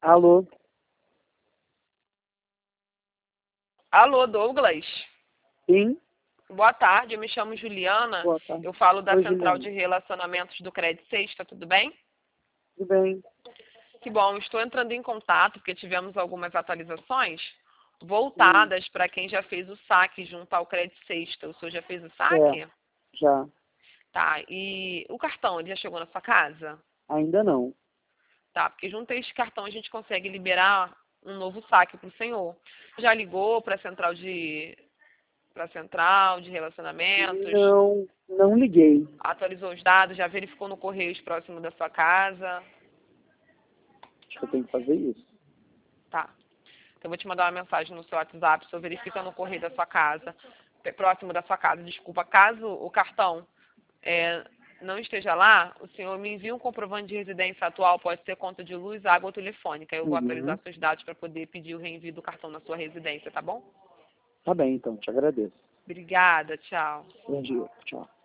Alô? Alô, Douglas? Sim? Boa tarde, eu me chamo Juliana. Boa tarde. Eu falo da Oi, Central Juliana. de Relacionamentos do Crédito Sexta, tudo bem? Tudo bem? Que bom, estou entrando em contato porque tivemos algumas atualizações voltadas para quem já fez o saque junto ao Crédito Sexta. O senhor já fez o É, saque? já. Tá, e o cartão, ele já chegou na sua casa? Ainda não. Tá, porque junto a este cartão a gente consegue liberar um novo saque para o senhor. Já ligou para a central de relacionamentos? Não liguei. Atualizou os dados, já verificou no Correios próximo da sua casa? Acho que eu tenho que fazer isso. Tá. Então eu vou te mandar uma mensagem no seu WhatsApp, o senhor verifica no Correio da sua casa, próximo da sua casa, desculpa. Caso o cartão não esteja lá, o senhor me envia um comprovante de residência atual, pode ser conta de luz, água ou telefônica. Eu vou Uhum. atualizar seus dados para poder pedir o reenvio do cartão na sua residência, tá bom? Tá bem, então. Te agradeço. Obrigada, tchau. Bom dia. Tchau.